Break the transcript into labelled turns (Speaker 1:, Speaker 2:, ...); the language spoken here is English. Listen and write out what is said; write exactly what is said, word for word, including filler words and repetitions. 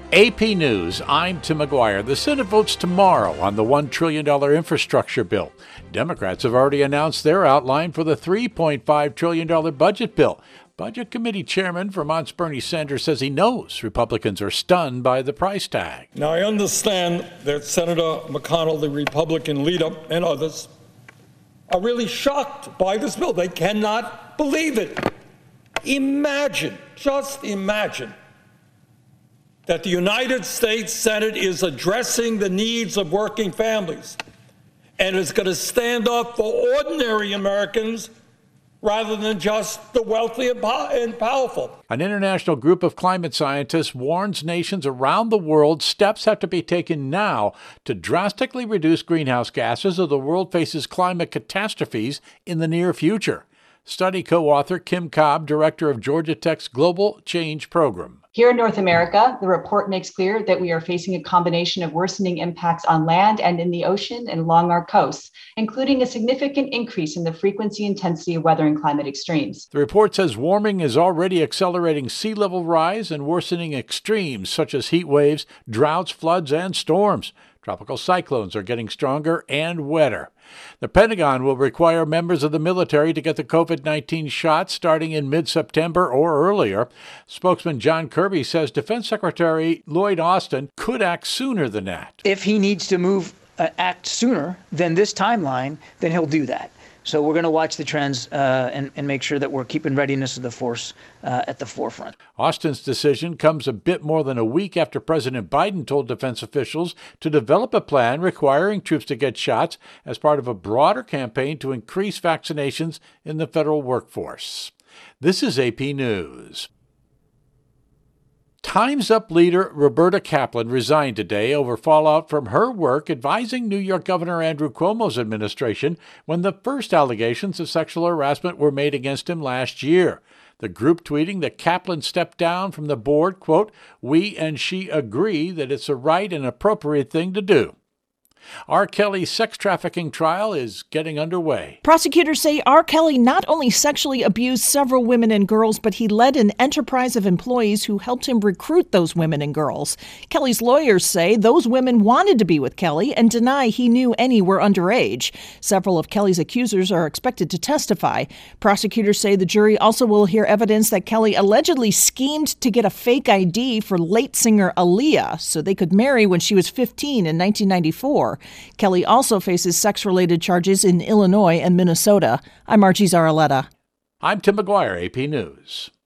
Speaker 1: A P News, I'm Tim McGuire. The Senate votes tomorrow on the one trillion dollars infrastructure bill. Democrats have already announced their outline for the three point five trillion dollars budget bill. Budget Committee Chairman Vermont's Bernie Sanders says he knows Republicans are stunned by the price tag.
Speaker 2: Now, I understand that Senator McConnell, the Republican leader, and others are really shocked by this bill. They cannot believe it. Imagine, just imagine, that the United States Senate is addressing the needs of working families and is going to stand up for ordinary Americans rather than just the wealthy and powerful.
Speaker 1: An international group of climate scientists warns nations around the world steps have to be taken now to drastically reduce greenhouse gases or the world faces climate catastrophes in the near future. Study co-author Kim Cobb, director of Georgia Tech's Global Change Program.
Speaker 3: Here in North America, the report makes clear that we are facing a combination of worsening impacts on land and in the ocean and along our coasts, including a significant increase in the frequency and intensity of weather and climate extremes.
Speaker 1: The report says warming is already accelerating sea level rise and worsening extremes such as heat waves, droughts, floods, and storms. Tropical cyclones are getting stronger and wetter. The Pentagon will require members of the military to get the covid nineteen shot starting in mid-September or earlier. Spokesman John Kirby says Defense Secretary Lloyd Austin could act sooner than that.
Speaker 4: If he needs to move, uh, act sooner than this timeline, then he'll do that. So we're going to watch the trends uh, and, and make sure that we're keeping readiness of the force uh, at the forefront.
Speaker 1: Austin's decision comes a bit more than a week after President Biden told defense officials to develop a plan requiring troops to get shots as part of a broader campaign to increase vaccinations in the federal workforce. This is A P News. Time's Up leader Roberta Kaplan resigned today over fallout from her work advising New York Governor Andrew Cuomo's administration when the first allegations of sexual harassment were made against him last year. The group tweeting that Kaplan stepped down from the board, quote, "We and she agree that it's a right and appropriate thing to do." R. Kelly's sex trafficking trial is getting underway.
Speaker 5: Prosecutors say R. Kelly not only sexually abused several women and girls, but he led an enterprise of employees who helped him recruit those women and girls. Kelly's lawyers say those women wanted to be with Kelly and deny he knew any were underage. Several of Kelly's accusers are expected to testify. Prosecutors say the jury also will hear evidence that Kelly allegedly schemed to get a fake I D for late singer Aaliyah so they could marry when she was fifteen in nineteen ninety-four. Kelly also faces sex-related charges in Illinois and Minnesota. I'm Margie Zaraletta.
Speaker 1: I'm Tim McGuire, A P News.